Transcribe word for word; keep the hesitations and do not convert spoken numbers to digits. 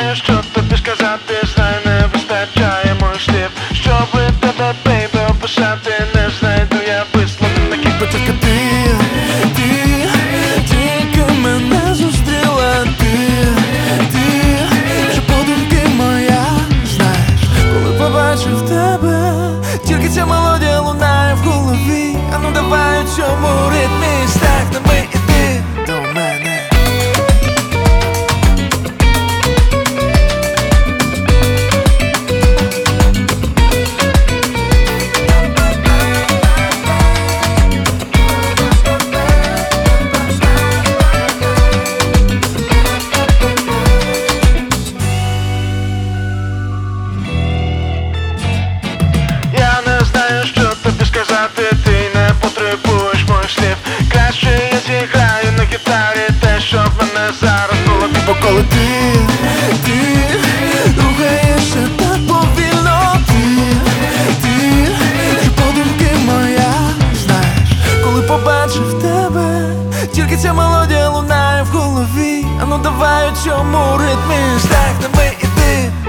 знаю, що тобі сказати, знаю, не вистачає моїх слів, щоби тебе, бейбе, описати, не знайду я висловів таких. Бо тільки ти, ти, тільки мене зустріла, ти, ти, вже подумки моя, знаєш, коли побачив тебе, тільки ця мелодія лунає в голові. А ну давай у цьому ритмі стягнемо і ти до мене. Я не знаю, що тобі сказати, ти не потребуєш моїх слів. Краще я зіграю на гітарі те, що в мене зараз в голові. Бо коли ти, ти рухаєшся так повільно, ти, ти, вже подумки моя, знаєш, коли побачив тебе, тільки ця мелодія лунає в голові. А ну давай у цьому ритмі стягнемо і ти